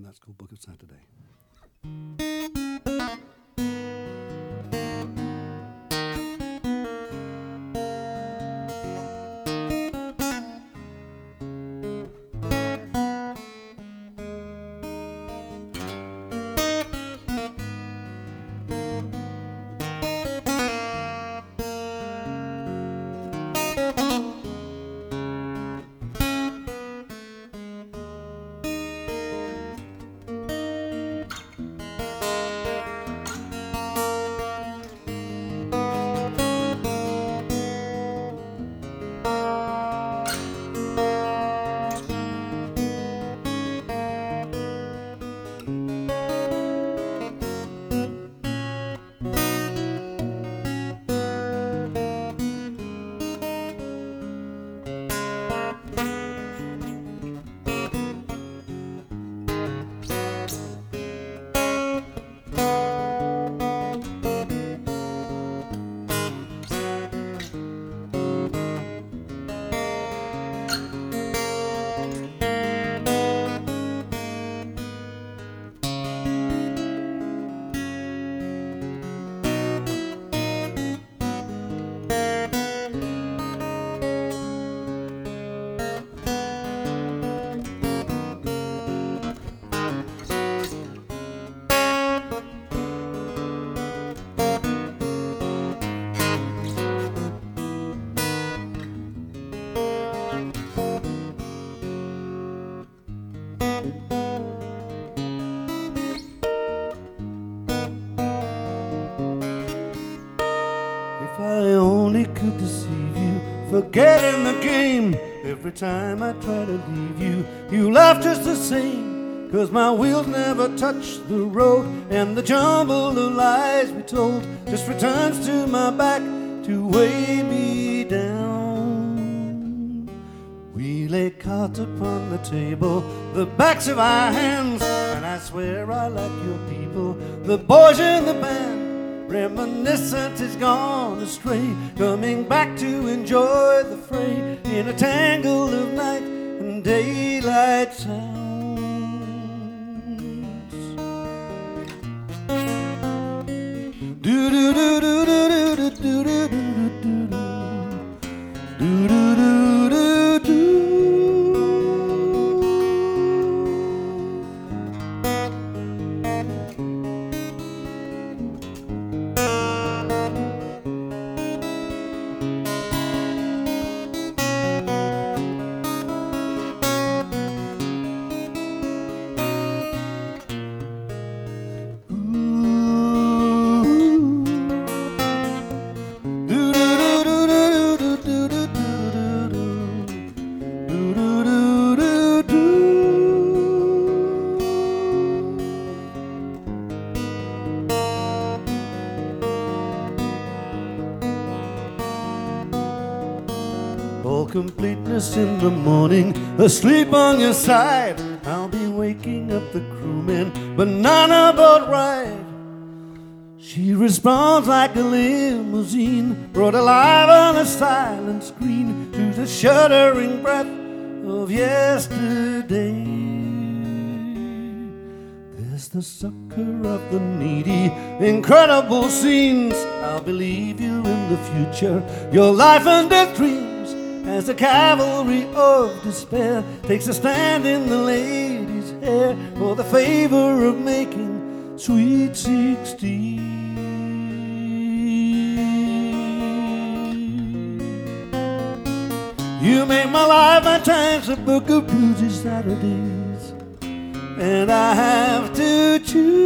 That School Book of Saturday. If I only could deceive you, forgetting the game. Every time I try to leave you, you laugh just the same. 'Cause my wheels never touch the road, and the jumble of lies we told just returns to my back to weigh me down. We lay cards upon the table, the backs of our hands, and I swear I like your people, the boys in the band. Reminiscence is gone astray, coming back to enjoy the fray in a tangle of night and daylight sounds. Do do do do do do do do do do do do do do do. All completeness in the morning, asleep on your side. I'll be waking up the crewmen, but none aboard ride. She responds like a limousine, brought alive on a silent screen to the shuddering breath of yesterday. There's the succor of the needy, incredible scenes. I'll believe you in the future, your life and death dreams. As the cavalry of despair takes a stand in the lady's hair for the favor of making sweet 16. You make my life at times a book of bluesy Saturdays, and I have to choose.